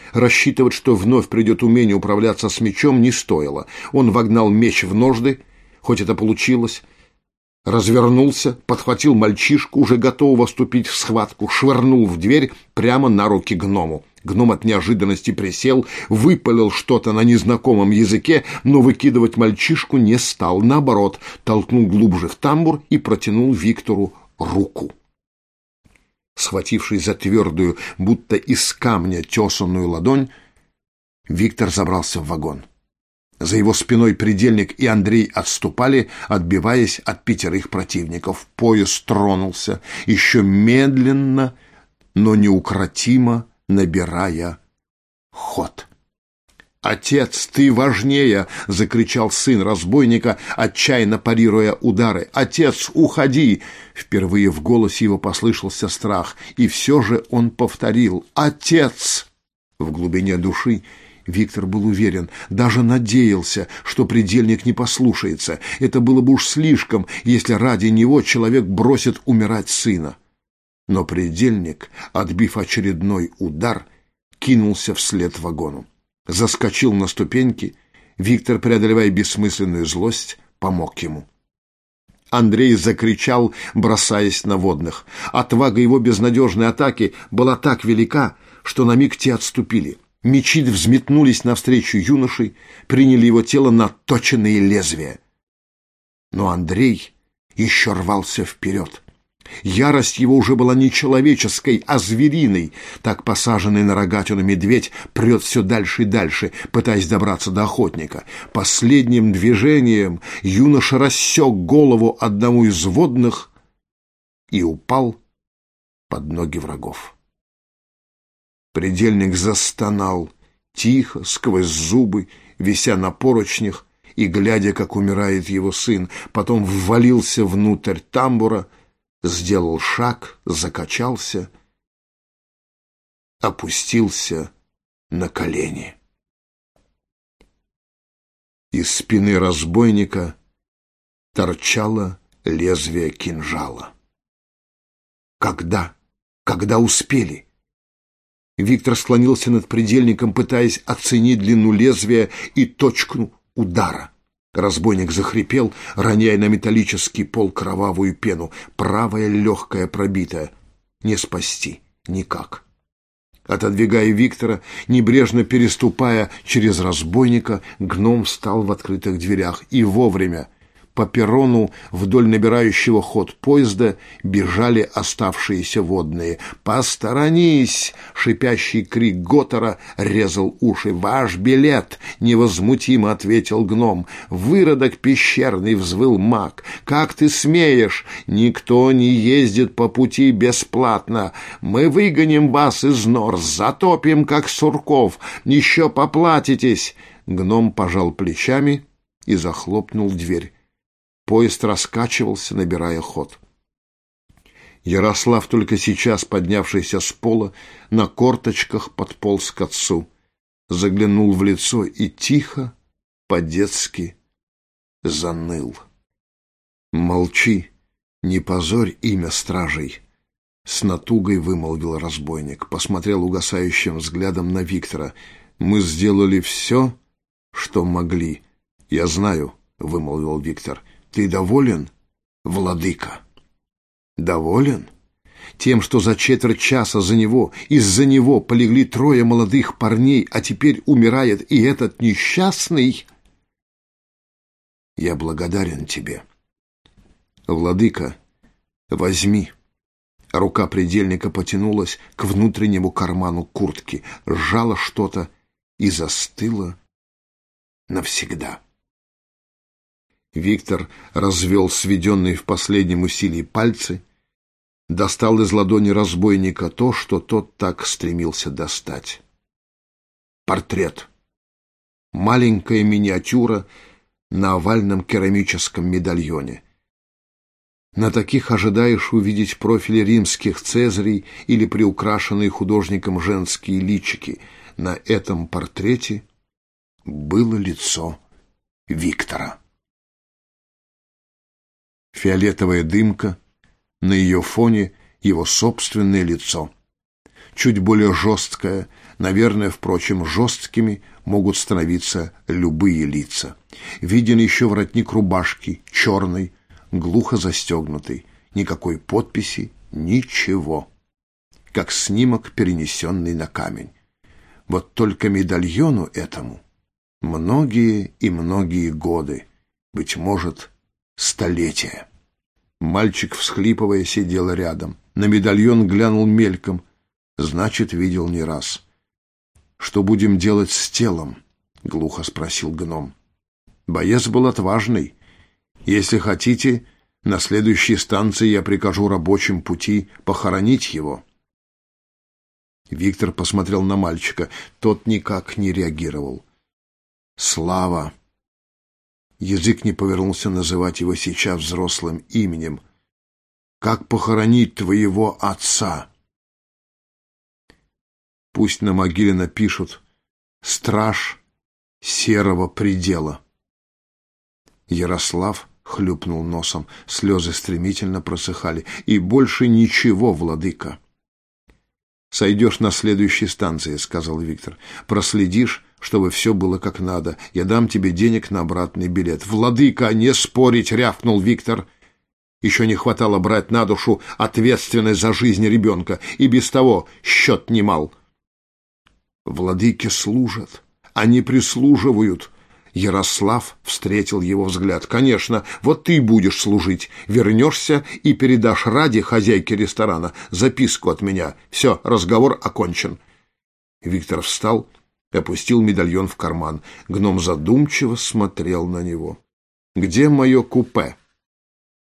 Рассчитывать, что вновь придет умение управляться с мечом, не стоило. Он вогнал меч в ножны, хоть это получилось, развернулся, подхватил мальчишку, уже готового вступить в схватку, швырнул в дверь прямо на руки гному. Гном от неожиданности присел, выпалил что-то на незнакомом языке, но выкидывать мальчишку не стал. Наоборот, толкнул глубже в тамбур и протянул Виктору руку. Схватившись за твердую, будто из камня тесанную ладонь, Виктор забрался в вагон. За его спиной Предельник и Андрей отступали, отбиваясь от 5 противников. Поезд тронулся, еще медленно, но неукротимо набирая ход. «Отец, ты важнее!» — закричал сын разбойника, отчаянно парируя удары. «Отец, уходи!» Впервые в голосе его послышался страх, и все же он повторил: «Отец!» В глубине души Виктор был уверен, даже надеялся, что Предельник не послушается. Это было бы уж слишком, если ради него человек бросит умирать сына. Но Предельник, отбив очередной удар, кинулся вслед вагону. Заскочил на ступеньки. Виктор, преодолевая бессмысленную злость, помог ему. Андрей закричал, бросаясь на водных. Отвага его безнадежной атаки была так велика, что на миг те отступили. Мечи взметнулись навстречу юноше, приняли его тело на точенные лезвия. Но Андрей еще рвался вперед. Ярость его уже была не человеческой, а звериной. Так посаженный на рогатину медведь прет все дальше и дальше, пытаясь добраться до охотника. Последним движением юноша рассек голову одному из водных и упал под ноги врагов. Предельник застонал, тихо, сквозь зубы, вися на поручнях и глядя, как умирает его сын. Потом ввалился внутрь тамбура, сделал шаг, закачался, опустился на колени. Из спины разбойника торчало лезвие кинжала. Когда успели? Виктор склонился над Предельником, пытаясь оценить длину лезвия и точку удара. Разбойник захрипел, роняя на металлический пол кровавую пену. Правая легкая пробитая. Не спасти никак. Отодвигая Виктора, небрежно переступая через разбойника, гном встал в открытых дверях. И вовремя. По перрону вдоль набирающего ход поезда бежали оставшиеся водные. «Посторонись!» — шипящий крик Готера резал уши. «Ваш билет!» — невозмутимо ответил гном. «Выродок пещерный!» — взвыл маг. «Как ты смеешь? Никто не ездит по пути бесплатно. Мы выгоним вас из нор, затопим, как сурков. Еще поплатитесь!» Гном пожал плечами и захлопнул дверь. Поезд раскачивался, набирая ход. Ярослав, только сейчас поднявшийся с пола, на корточках подполз к отцу, заглянул в лицо и тихо, по-детски заныл. «Молчи, не позорь имя стражей!» С натугой вымолвил разбойник, посмотрел угасающим взглядом на Виктора. «Мы сделали все, что могли. Я знаю», — вымолвил Виктор. «Ты доволен, владыка?» «Доволен? Тем, что за четверть часа из-за него полегли 3 молодых парней, а теперь умирает и этот несчастный?» «Я благодарен тебе. Владыка, возьми». Рука Предельника потянулась к внутреннему карману куртки, сжала что-то и застыла навсегда. Виктор развел сведенные в последнем усилии пальцы, достал из ладони разбойника то, что тот так стремился достать. Портрет. Маленькая миниатюра на овальном керамическом медальоне. На таких ожидаешь увидеть профили римских цезарей или приукрашенные художником женские личики. На этом портрете было лицо Виктора. Фиолетовая дымка, на ее фоне его собственное лицо. Чуть более жесткое, Наверное, впрочем, жесткими могут становиться любые лица. Виден еще воротник рубашки, черный, глухо застегнутый. Никакой подписи, ничего. Как снимок, перенесенный на камень. Вот только медальону этому многие и многие годы, быть может, столетия. Мальчик, всхлипывая, сидел рядом. На медальон глянул мельком. Значит, видел не раз. «Что будем делать с телом?» — глухо спросил гном. Боец был отважный. «Если хотите, на следующей станции я прикажу рабочим пути похоронить его». Виктор посмотрел на мальчика. Тот никак не реагировал. «Слава!» Язык не повернулся называть его сейчас взрослым именем. «Как похоронить твоего отца?» Пусть на могиле напишут «Страж серого предела». Ярослав хлюпнул носом, слезы стремительно просыхали. «И больше ничего, владыка». «Сойдешь на следующей станции», — сказал Виктор. «Проследишь, чтобы все было как надо. Я дам тебе денег на обратный билет». «Владыка, не спорить!» — рявкнул Виктор. Еще не хватало брать на душу ответственность за жизнь ребенка. И без того счет немал. «Владыки служат, они прислуживают». Ярослав встретил его взгляд. «Конечно, вот ты будешь служить. Вернешься и передашь Раде, хозяйке ресторана, записку от меня. Все, разговор окончен». Виктор встал и опустил медальон в карман. Гном задумчиво смотрел на него. «Где мое купе?»